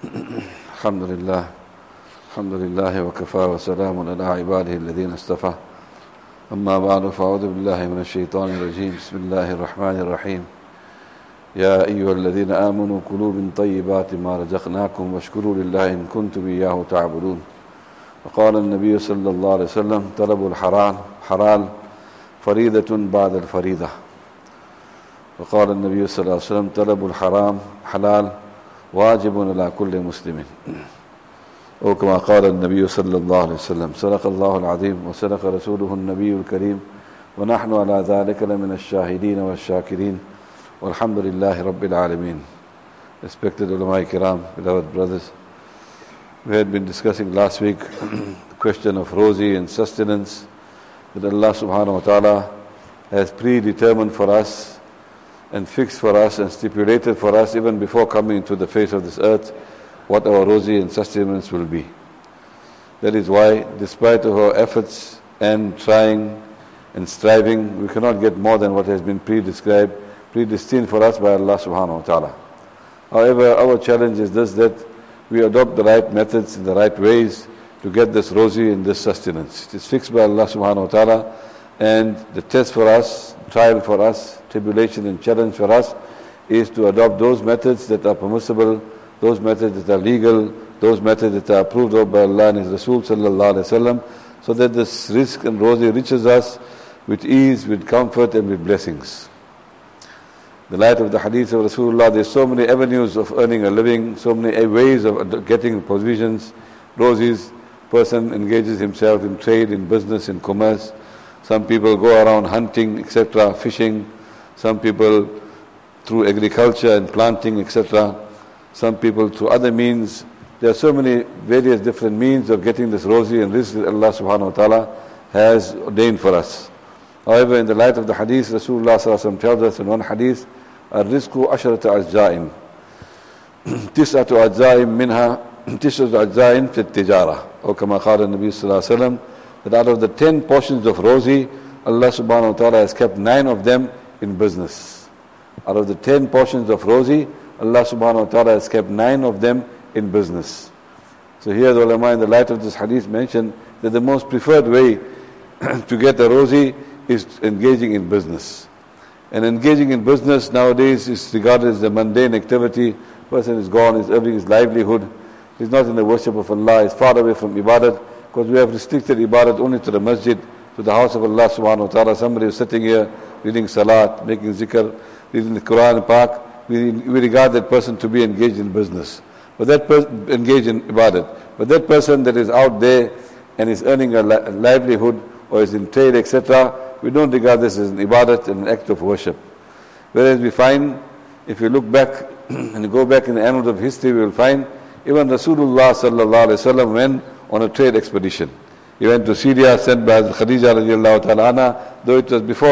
الحمد لله الحمد لله وكفى وسلام على عباده الذين اصطفى أما بعد فأعوذ بالله من الشيطان الرجيم بسم الله الرحمن الرحيم يا أيها الذين آمنوا كلوا من طيبات ما رزقناكم واشكروا لله إن كنتم إياه تعبدون وقال النبي صلى الله عليه وسلم طلب الحلال فريضة بعد الفريضة وقال النبي صلى الله عليه وسلم طلب الحرام حلال واجب على كل مسلم أو كما قال النبي صلى الله عليه وسلم صدق الله العظيم وصدق رسوله النبي الكريم ونحن على ذلك لمن الشاهدين والشاكرين والحمد لله رب العالمين. Respected ulama kiram, beloved brothers, we had been discussing last week the question of rozi and sustenance that Allah subhanahu wa ta'ala has predetermined for us and fixed for us and stipulated for us even before coming into the face of this earth what our rozi and sustenance will be. That is why, despite of our efforts and trying and striving, we cannot get more than what has been predestined for us by Allah subhanahu wa ta'ala. However, our challenge is this, that we adopt the right methods and the right ways to get this rozi and this sustenance. It is fixed by Allah subhanahu wa ta'ala, and the test for us, trial for us, tribulation and challenge for us is to adopt those methods that are permissible, those methods that are legal, those methods that are approved of by Allah and His Rasul sallallahu alaihi wasallam, so that this rizq and rozi reaches us with ease, with comfort and with blessings. In the light of the hadith of Rasulullah, there are so many avenues of earning a living, so many ways of getting provisions, rozis. Person engages himself in trade, in business, in commerce. Some people go around hunting, etc., fishing. Some people through agriculture and planting, etc. Some people through other means. There are so many various different means of getting this rozi and rizq that Allah subhanahu wa ta'ala has ordained for us. However, in the light of the hadith, Rasulullah sallallahu alaihi wasallam tells us in one hadith, الرزق عشرة أجزاء تسعة أجزاء منها تسعة أجزاء في التجارة أو كما قال النبي صلى الله عليه وسلم, that out of the 10 portions of rozi, Allah subhanahu wa ta'ala has kept 9 of them in business. Out of the 10 portions of rozi, Allah subhanahu wa ta'ala has kept 9 of them in business. So here the ulama in the light of this hadith mentioned that the most preferred way to get the rozi is engaging in business. And engaging in business nowadays is regarded as a mundane activity. Person is gone, is earning his livelihood. He's not in the worship of Allah, he's far away from ibadat, because we have restricted ibadat only to the masjid, to the house of Allah subhanahu wa ta'ala. Somebody is sitting here reading salat, making zikr, reading the Quran Pak. We regard that person to be engaged in business. But that person engaged in ibadat. But that person that is out there and is earning a livelihood or is in trade, etc., we don't regard this as an ibadat and an act of worship. Whereas we find, if you look back and go back in the annals of history, we will find even Rasulullah sallallahu alaihi wasallam went on a trade expedition. He went to Syria, sent by Khadija radiallahu ta'ala anha, though it was before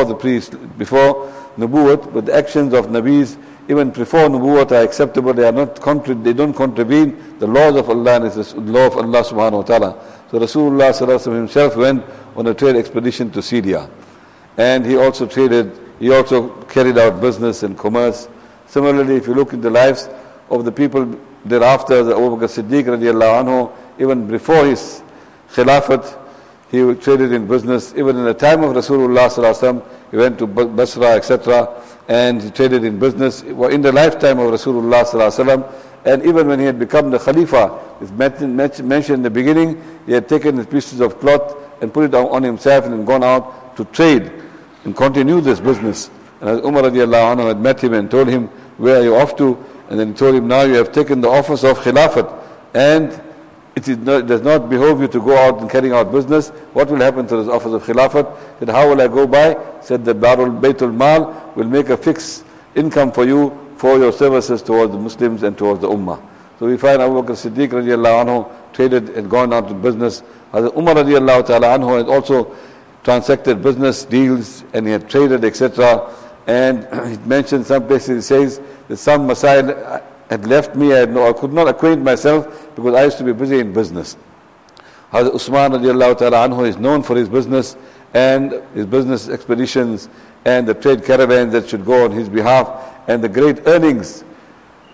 Nubuwwat, but the actions of Nabis, even before Nubuwwat, are acceptable. They don't contravene the laws of Allah and the law of Allah subhanahu wa ta'ala. So Rasulullah sallallahu alaihi wasallam himself went on a trade expedition to Syria. And he also traded, he also carried out business and commerce. Similarly, if you look at the lives of the people thereafter, the Abu Bakr Siddiq radiallahu anhu, even before his Khilafat, he traded in business. Even in the time of Rasulullah sallallahu alaihi wasallam, he went to Basra, etc., and he traded in business. In the lifetime of Rasulullah sallallahu alaihi wasallam, and even when he had become the Khalifa, it's mentioned in the beginning, he had taken his pieces of cloth and put it on himself and gone out to trade and continue this business. And as Umar radiallahu anhu had met him and told him, where are you off to? And then he told him, now you have taken the office of Khilafat, and it does not behove you to go out and carry out business. What will happen to this office of Khilafat? He said, how will I go by? He said, the Baytul Mal will make a fixed income for you for your services towards the Muslims and towards the Ummah. So we find Abu Bakr Siddiq radiallahu anhu traded and gone out to business. Hazrat Umar radiallahu ta'ala anhu had also transacted business deals and he had traded, etc. And he mentioned some places, he says that some masail had left me, I could not acquaint myself because I used to be busy in business. Hazrat Usman radiallahu ta'ala anhu is known for his business and his business expeditions and the trade caravans that should go on his behalf and the great earnings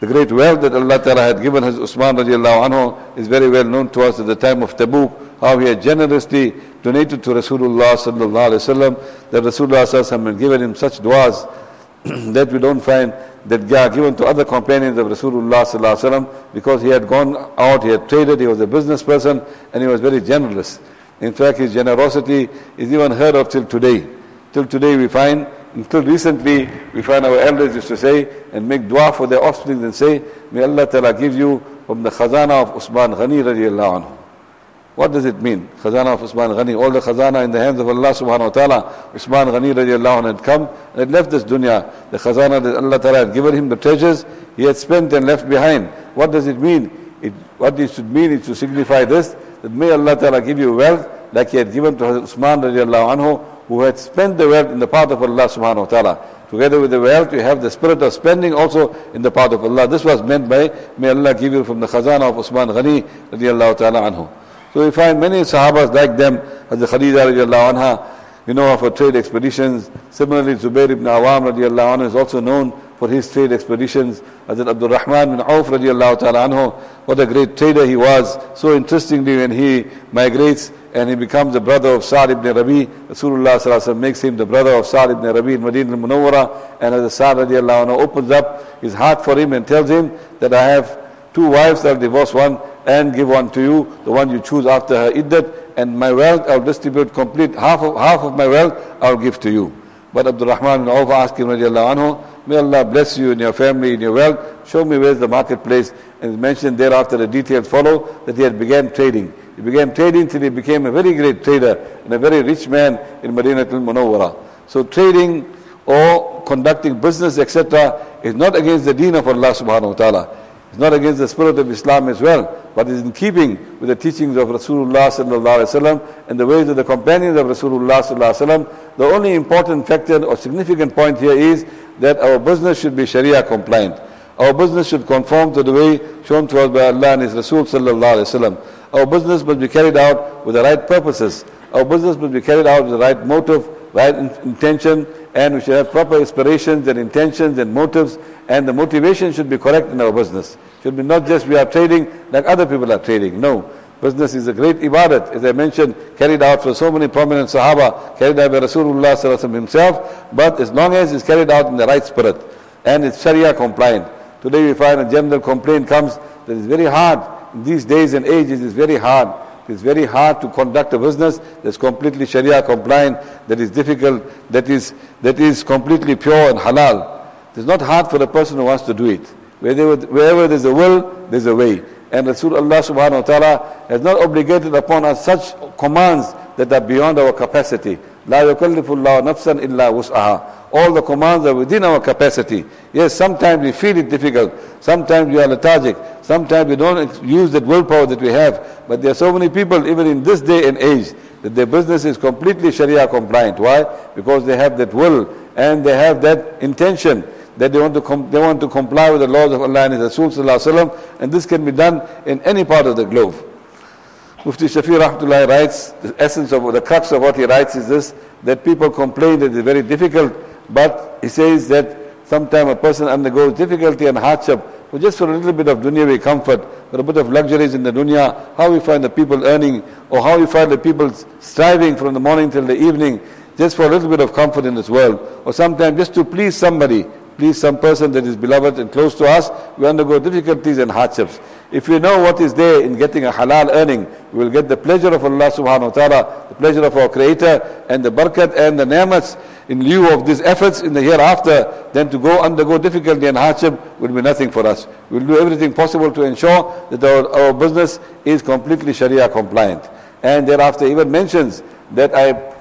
The great wealth that Allah Ta'ala had given Hazrat Usman radiallahu anhu is very well known to us at the time of Tabuk, how he had generously donated to Rasulullah sallallahu alaihi wasallam, that Rasulullah sallallahu alaihi wasallam had given him such du'as that we don't find that given to other companions of Rasulullah sallallahu alaihi wasallam, because he had gone out, he had traded, he was a business person, and he was very generous. In fact, his generosity is even heard of till today. Till today we find, until recently, we find our elders used to say and make dua for their offspring and say, may Allah Ta'ala give you from the khazana of Usman Ghani radiallahu anhu. What does it mean? Khazana of Usman Ghani. All the khazana in the hands of Allah subhanahu wa ta'ala. Usman Ghani radiallahu anhu had come and had left this dunya. The khazana that Allah Ta'ala had given him, the treasures he had spent and left behind. What does it mean? What it should mean is to signify this, that may Allah Ta'ala give you wealth like he had given to Usman radiallahu anhu, who had spent the wealth in the path of Allah subhanahu wa ta'ala. Together with the wealth, you have the spirit of spending also in the path of Allah. This was meant by, may Allah give you from the khazana of Usman Ghani radiallahu ta'ala anhu. So we find many sahabas like them, as the Khadija radiallahu anha, you know, of her trade expeditions. Similarly, Zubair ibn Awam radiallahu anhu is also known for his trade expeditions. Hazrat Abdul Rahman bin Auf radiallahu ta'ala anhu, what a great trader he was. So interestingly, when he migrates and he becomes the brother of Sa'd ibn Rabi, Rasulullah sallallahu alaihi wasallam makes him the brother of Sa'd ibn Rabi in Madinah al-Munawwara, and as Sa'd radiallahu anhu opens up his heart for him and tells him that I have two wives, I'll divorce one and give one to you, the one you choose after her iddat, and my wealth I'll distribute complete, half of my wealth I'll give to you. But Abdul Rahman bin Auf asked him radiallahu anhu, may Allah bless you in your family, in your wealth, show me where's the marketplace. And it's mentioned thereafter, the details follow, that he had began trading. He began trading till he became a very great trader and a very rich man in Madinah al-Munawwara. So trading or conducting business, etc., is not against the deen of Allah subhanahu wa ta'ala. It's not against the spirit of Islam as well, but is in keeping with the teachings of Rasulullah sallallahu alaihi wasallam and the ways of the companions of Rasulullah sallallahu alaihi wasallam. The only important factor or significant point here is that our business should be Sharia compliant. Our business should conform to the way shown to us by Allah and His Rasul sallallahu alaihi wasallam. Our business must be carried out with the right purposes. Our business must be carried out with the right motive, right intention, and we should have proper aspirations and intentions and motives, and the motivation should be correct in our business. It should be not just we are trading like other people are trading. No. Business is a great ibadat, as I mentioned, carried out for so many prominent Sahaba, carried out by Rasulullah sallallahu alaihi wasallam himself, but as long as it's carried out in the right spirit and it's Sharia compliant. Today we find a general complaint comes that it's very hard. In these days and ages, it's very hard. It's very hard to conduct a business that's completely Sharia compliant, that is difficult, that is completely pure and halal. It's not hard for a person who wants to do it. Wherever there's a will, there's a way. And Rasulullah subhanahu wa ta'ala has not obligated upon us such commands that are beyond our capacity. لا يكلف الله نفسا إلا وسعها. All the commands are within our capacity. Yes, sometimes we feel it difficult. Sometimes we are lethargic. Sometimes we don't use that willpower that we have. But there are so many people, even in this day and age, that their business is completely Sharia compliant. Why? Because they have that will and they have that intention that they want to comply with the laws of Allah and His Rasul sallallahu alaihi wasallam, and this can be done in any part of the globe. Mufti Shafi Rahmatullahi writes, the essence of, the crux of what he writes is this, that people complain that it's very difficult, but he says that sometimes a person undergoes difficulty and hardship just for a little bit of dunyawi comfort, for a bit of luxuries in the dunya. How we find the people earning, or how we find the people striving from the morning till the evening, just for a little bit of comfort in this world, or sometimes just to please somebody, please some person that is beloved and close to us, we undergo difficulties and hardships. If we know what is there in getting a halal earning, we will get the pleasure of Allah subhanahu wa ta'ala, the pleasure of our Creator, and the barakat and the ni'mats in lieu of these efforts in the hereafter. Then to go undergo difficulty and hardship will be nothing for us. We will do everything possible to ensure that our business is completely Sharia compliant. And thereafter even mentions that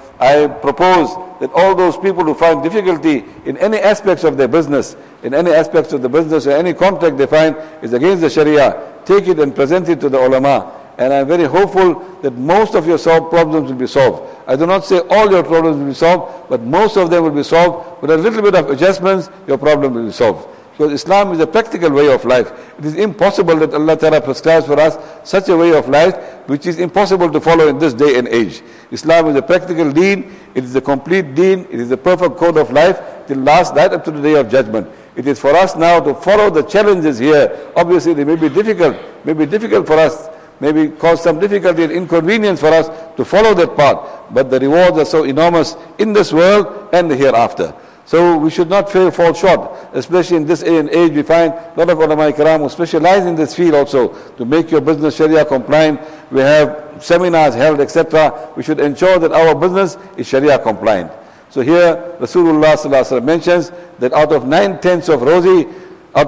I propose that all those people who find difficulty in any aspects of their business, in any aspects of the business or any contract they find is against the Sharia, take it and present it to the ulama. And I'm very hopeful that most of your problems will be solved. I do not say all your problems will be solved, but most of them will be solved. With a little bit of adjustments, your problem will be solved. Because Islam is a practical way of life. It is impossible that Allah Ta'ala prescribes for us such a way of life which is impossible to follow in this day and age. Islam is a practical deen, it is a complete deen, it is a perfect code of life till last right up to the day of judgment. It is for us now to follow the challenges here. Obviously, they may be difficult for us, maybe cause some difficulty and inconvenience for us to follow that path. But the rewards are so enormous in this world and the hereafter. So we should not fall short, especially in this day and age. We find a lot of ulama kiram who specialize in this field also to make your business Sharia compliant. We have seminars held, etc. We should ensure that our business is Sharia compliant. So here Rasulullah sallallahu alaihi wasallam mentions that out of 9/10 of rozi, out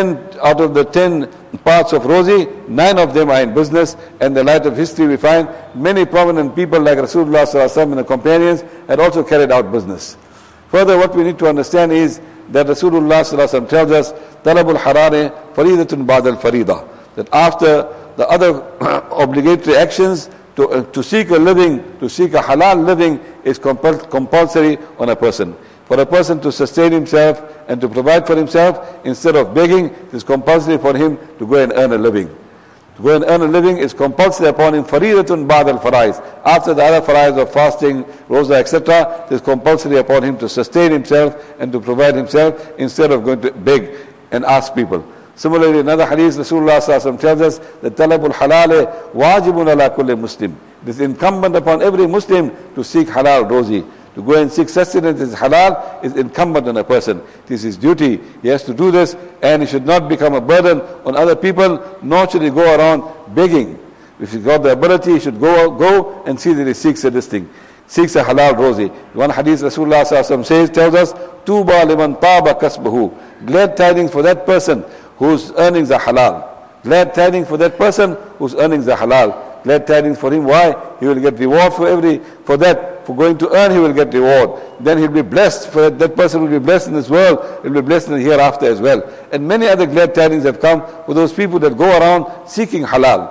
of the 10 parts of rozi, 9 of them are in business. And in the light of history, we find many prominent people like Rasulullah sallallahu alaihi wasallam and the companions had also carried out business. Further, what we need to understand is that Rasulullah sallallahu alaihi wasallam tells us, "Talabul harare faridatun ba'dal farida." That after the other obligatory actions, to seek a living, to seek a halal living is compulsory on a person. For a person to sustain himself and to provide for himself, instead of begging, it is compulsory for him to go and earn a living. To go and earn a living is compulsory upon him. Faridatun ba'd al-faraiz. After the other faraiz of fasting, roza, etc., it is compulsory upon him to sustain himself and to provide himself instead of going to beg and ask people. Similarly, another hadith, Rasulullah sallallahu alaihi wasallam tells us that talabul halal wajibun ala kulli muslim. It is incumbent upon every Muslim to seek halal rozi. To go and seek sustenance is halal, is incumbent on a person. It is his duty. He has to do this, and he should not become a burden on other people, nor should he go around begging. If he's got the ability, he should go and see that he seeks this thing. Seeks a halal rozi. One hadith Rasulullah sallallahu alaihi wasallam tells us, Tuba liman taba kasbahu. Glad tidings for that person whose earnings are halal. Glad tidings for that person whose earnings are halal. Glad tidings for him. Why? He will get reward for that. For going to earn, he will get reward. Then he'll be blessed. For that person will be blessed in this world. He'll be blessed in the hereafter as well. And many other glad tidings have come for those people that go around seeking halal.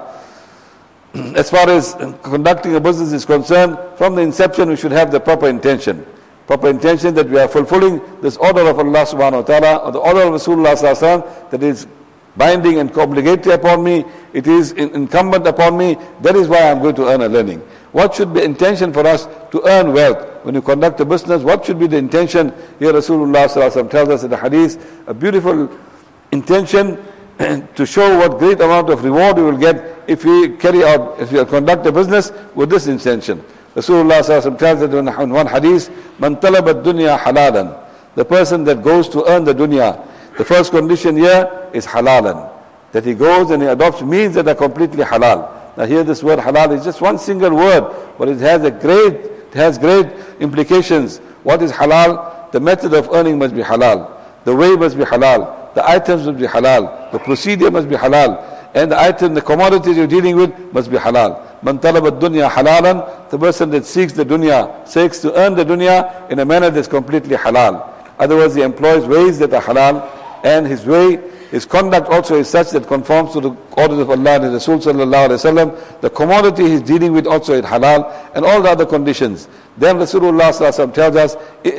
As far as conducting a business is concerned, from the inception we should have the proper intention. Proper intention that we are fulfilling this order of Allah subhanahu wa ta'ala, or the order of Rasulullah sallallahu alaihi wasallam, that is binding and obligatory upon me, it is incumbent upon me, that is why I am going to earn a learning. What should be intention for us to earn wealth? When you conduct a business, what should be the intention? Here Rasulullah sallallahu alaihi wasallam tells us in the hadith, a beautiful intention to show what great amount of reward we will get if we conduct a business with this intention. Rasulullah sallallahu alaihi wasallam tells us in one hadith, "Man talaba ad-dunya halalan." The person that goes to earn the dunya, the first condition here is halalan. That he goes and he adopts means that are completely halal. Now here this word halal is just one single word, but it has great implications. What is halal? The method of earning must be halal. The way must be halal. The items must be halal. The procedure must be halal. And the commodities you're dealing with must be halal. Man talaba ad-dunya halalan, the person that seeks the dunya, seeks to earn the dunya in a manner that's completely halal. Otherwise he employs ways that are halal, and his conduct also is such that conforms to the orders of Allah and Rasul sallallahu alaihi wasallam. The commodity he's dealing with also is halal, and all the other conditions. Then Rasulullah sallallahu alaihi wasallam tells us,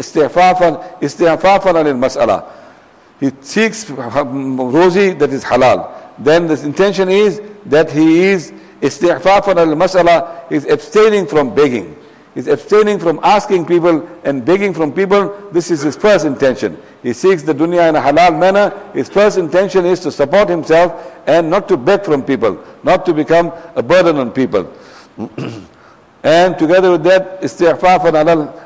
istighfafan anil mas'ala. He seeks rozi that is halal. Then this intention is that he is istighfafan al-mas'ala, is abstaining from begging. He's abstaining from asking people and begging from people. This is his first intention. He seeks the dunya in a halal manner. His first intention is to support himself and not to beg from people, not to become a burden on people. And together with that, istighfafan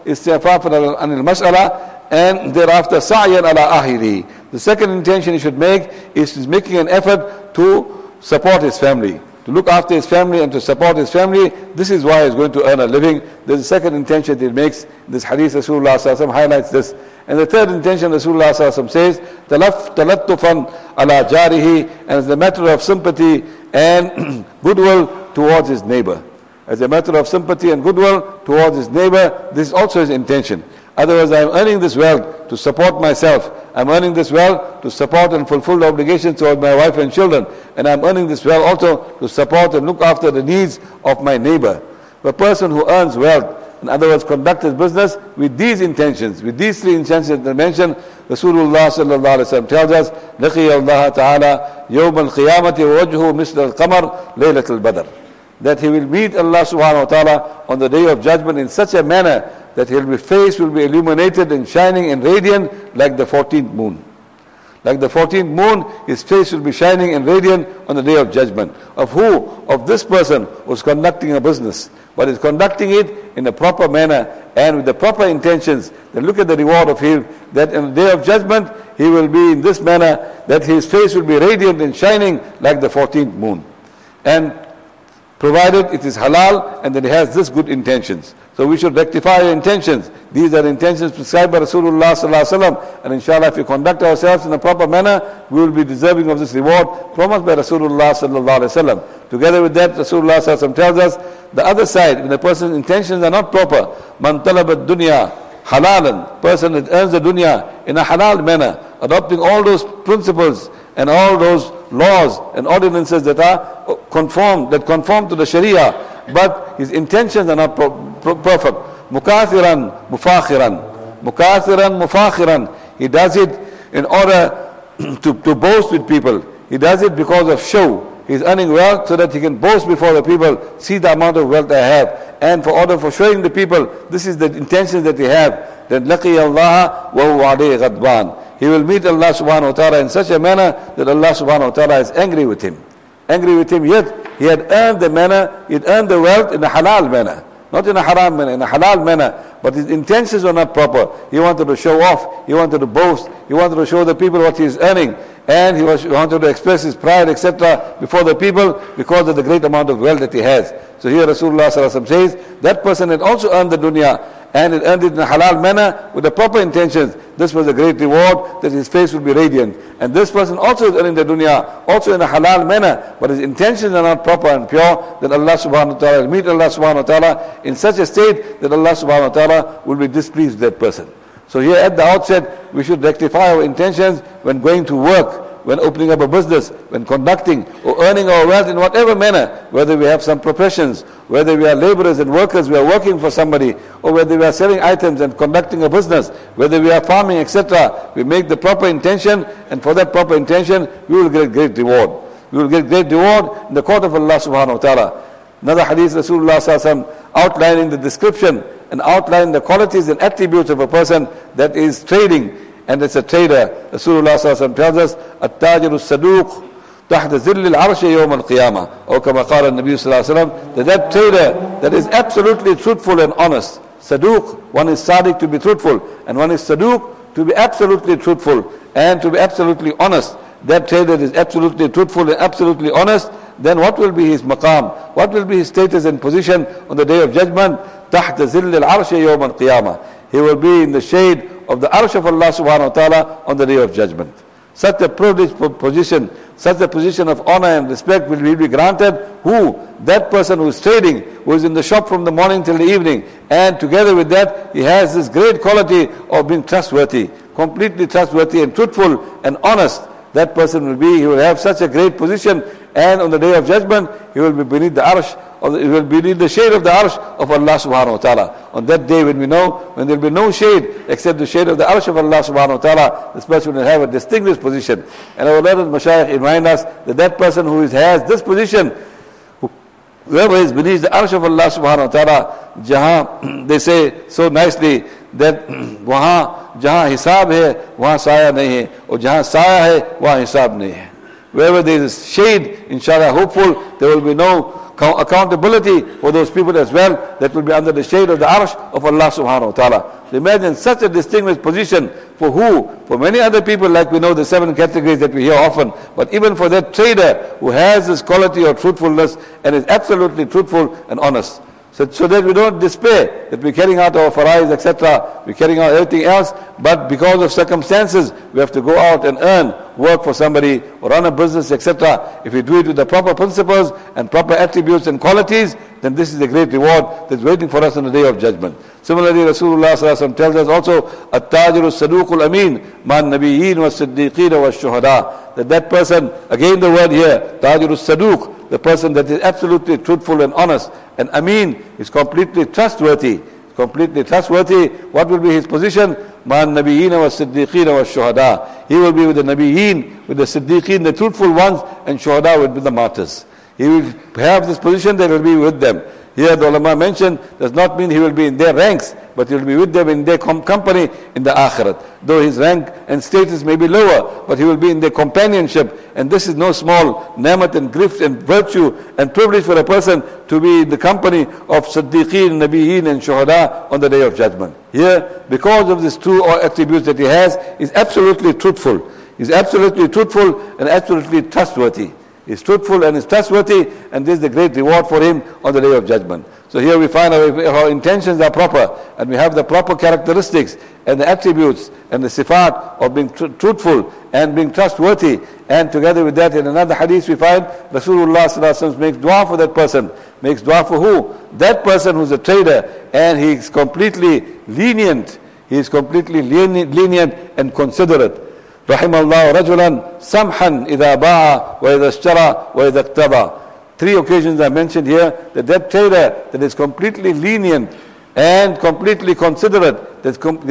al-mas'ala, and thereafter sa'yan ala ahiri. The second intention he should make is he's making an effort to support his family, to look after his family and to support his family. This is why he's going to earn a living. There's a second intention that he makes. This hadith Rasulullah sallallahu alaihi wasallam highlights this. And the third intention Rasulullah sallallahu alaihi wasallam says, talattufan ala jarihi, and as a matter of sympathy and goodwill towards his neighbor. As a matter of sympathy and goodwill towards his neighbor, this is also his intention. Otherwise, I am earning this wealth to support myself. I am earning this wealth to support and fulfill the obligations towards my wife and children. And I am earning this wealth also to support and look after the needs of my neighbor. The person who earns wealth, in other words, conducts his business with these intentions, with these three intentions that I mentioned, Rasulullah sallallahu alaihi wasallam tells us, لَقِيَ اللَّهَ تَعَالَى يَوْمَ الْقِيَامَةِ وَوَجْهُ مِثْلَ الْقَمَرِ لَيْلَةَ الْبَدْرِ. That he will meet Allah subhanahu wa ta'ala on the day of judgment in such a manner that his face will be illuminated and shining and radiant like the 14th moon. Like the 14th moon, his face will be shining and radiant on the day of judgment. Of who? Of this person who's conducting a business, but is conducting it in a proper manner and with the proper intentions. Then look at the reward of him, that in the day of judgment, he will be in this manner, that his face will be radiant and shining like the 14th moon. And provided it is halal and that it has this good intentions. So we should rectify our intentions. These are intentions prescribed by Rasulullah sallallahu alaihi wasallam, and inshallah if we conduct ourselves in a proper manner, we will be deserving of this reward promised by Rasulullah sallallahu alaihi wasallam. Together with that, Rasulullah sallallahu alaihi wasallam tells us the other side, when the person's intentions are not proper, man talaba dunya halalan, person that earns the dunya in a halal manner, adopting all those principles and all those laws and ordinances that are conform to the Sharia, but his intentions are not perfect. Mukathiran mufakhiran. He does it in order to boast with people. He does it because of show. He's earning wealth so that he can boast before the people, see the amount of wealth I have. And for showing the people, this is the intentions that he have. Then laqi Allah wa huwa alayhi ghadban. He will meet Allah subhanahu wa ta'ala in such a manner that Allah subhanahu wa ta'ala is angry with him. Angry with him, yet he had earned the wealth in a halal manner. Not in a haram manner, in a halal manner. But his intentions were not proper. He wanted to show off, he wanted to boast, he wanted to show the people what he is earning. And he wanted to express his pride, etc. before the people because of the great amount of wealth that he has. So here Rasulullah sallallahu alaihi wasallam says, that person had also earned the dunya, and it earned it in a halal manner with the proper intentions. This was a great reward, that his face will be radiant. And this person also is earning the dunya, also in a halal manner, but his intentions are not proper and pure, that Allah subhanahu wa ta'ala will meet Allah subhanahu wa ta'ala in such a state that Allah subhanahu wa ta'ala will be displeased with that person. So here at the outset, we should rectify our intentions when going to work, when opening up a business, when conducting or earning our wealth in whatever manner, whether we have some professions, whether we are laborers and workers, we are working for somebody, or whether we are selling items and conducting a business, whether we are farming, etc. We make the proper intention, and for that proper intention, we will get great reward. We will get great reward in the court of Allah subhanahu wa ta'ala. Another hadith, Rasulullah sallallahu alaihi wasallam outlining the description and outlining the qualities and attributes of a person that is trading, and it's a trader. Rasulullah sallallahu alaihi wasallam tells us, "At-tajiru as-saduq tahta zill al-arsh yawm al-qiyamah." Or kama qala an-nabi sallallahu alaihi wasallam, that trader that is absolutely truthful and honest. Saduq, one is sadiq, to be truthful, and one is saduq, to be absolutely truthful and to be absolutely honest. That trader is absolutely truthful and absolutely honest. Then what will be his maqam? What will be his status and position on the day of judgment? Tahta zill al-arsh yawm al-qiyamah. He will be in the shade of the arsh of Allah subhanahu wa ta'ala on the day of judgment. Such a privileged position, such a position of honor and respect will be granted. Who? That person who is trading, who is in the shop from the morning till the evening, and together with that, he has this great quality of being trustworthy, completely trustworthy and truthful and honest. That person he will have such a great position, and on the day of judgment, he will be beneath the arsh, he will be beneath the shade of the arsh of Allah subhanahu wa ta'ala. On that day when there will be no shade except the shade of the arsh of Allah subhanahu wa ta'ala, this person will have a distinguished position. And our learned Mashayikh remind us that person who has this position, whoever is beneath the arsh of Allah subhanahu wa ta'ala, jahan, they say so nicely that wahan jahan hisab hai, wahan saya nahi hai, or jahan saya hai, wahan hisab nahi hai. Wherever there is shade, inshallah, hopeful, there will be no accountability for those people as well that will be under the shade of the arsh of Allah subhanahu wa ta'ala. So imagine such a distinguished position for who? For many other people, like we know the 7 categories that we hear often, but even for that trader who has this quality of truthfulness and is absolutely truthful and honest. So that we don't despair that we're carrying out our farais, etc., we're carrying out everything else, but because of circumstances, we have to go out and earn, work for somebody, or run a business, etc. If we do it with the proper principles and proper attributes and qualities, then this is a great reward that's waiting for us on the day of judgment. Similarly, Rasulullah sallallahu alaihi wasallam tells us also, "At-tajiru as-saduqul amin man nabiyyin was-siddiqin was-shuhada." That person, again the word here, tajiru as-saduq, the person that is absolutely truthful and honest, and amin is completely trustworthy. Completely trustworthy. What will be his position? Man nabiyyin was-siddiqin was-shuhada. He will be with the nabiyyin, with the siddiqin, the truthful ones, and shuhada will be the martyrs. He will have this position that will be with them. Here the ulama mentioned, does not mean he will be in their ranks, but he will be with them in their company in the akhirat. Though his rank and status may be lower, but he will be in their companionship. And this is no small ni'mat and gift and virtue and privilege for a person to be in the company of Siddiqeen, Nabiyeen and Shuhada on the Day of Judgment. Here, because of these two attributes that he has, is absolutely truthful. He's absolutely truthful and absolutely trustworthy. He's truthful and is trustworthy, and this is the great reward for him on the Day of Judgment. So here we find our intentions are proper, and we have the proper characteristics and the attributes and the sifat of being truthful and being trustworthy. And together with that, in another hadith we find Rasulullah sallallahu alaihi wasallam makes dua for that person. Makes dua for who? That person who's a trader, and he is completely lenient. He is completely lenient and considerate. رحم الله رجلا سمحا إذا باع وإذا اشترى وإذا اقتضى. 3 occasions I mentioned here that trader that is completely lenient and completely considerate,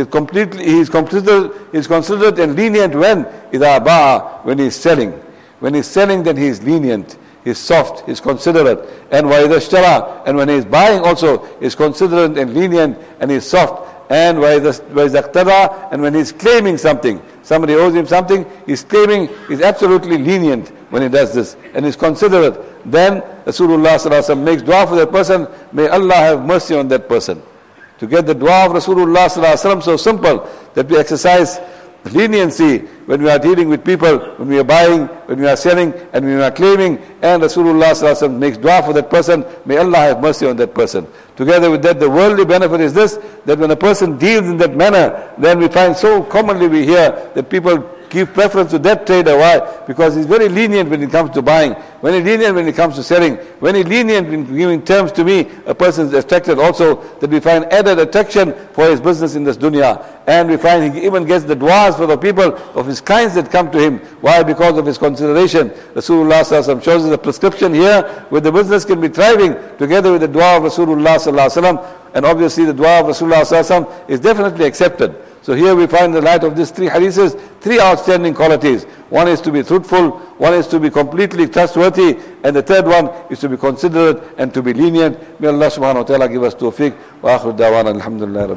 he is considerate and lenient when إذا باع, when he is selling. When he is selling, then he is lenient, he is soft, he is considerate. And وإذا اشترى, and when he is buying also, he is considerate and lenient and he is soft. And وإذا اقتضى, and when he is claiming something, somebody owes him something, he's claiming, he's absolutely lenient when he does this, and he's considerate. Then Rasulullah sallallahu alaihi wasallam makes dua for that person, may Allah have mercy on that person. To get the dua of Rasulullah sallallahu alaihi wasallam so simple that we exercise leniency when we are dealing with people, when we are buying, when we are selling, and when we are claiming, and Rasulullah sallallahu alaihi wasallam makes dua for that person, may Allah have mercy on that person. Together with that, the worldly benefit is this, that when a person deals in that manner, then we find so commonly we hear that people give preference to that trader. Why? Because he's very lenient when it comes to buying, very lenient when it comes to selling, very lenient in giving terms to me. A person is attracted also, that we find added attraction for his business in this dunya. And we find he even gets the du'as for the people of his clients that come to him. Why? Because of his consideration. Rasulullah sallallahu alaihi wasallam shows us a prescription here where the business can be thriving together with the dua of Rasulullah sallallahu alaihi wasallam. And obviously the dua of Rasulullah sallallahu alaihi wasallam is definitely accepted. So here we find the light of these 3 hadiths, 3 outstanding qualities. One is to be truthful, one is to be completely trustworthy, and the third one is to be considerate and to be lenient. May Allah subhanahu wa ta'ala give us tawfiq. Wa akhiru da'wana alhamdulillah.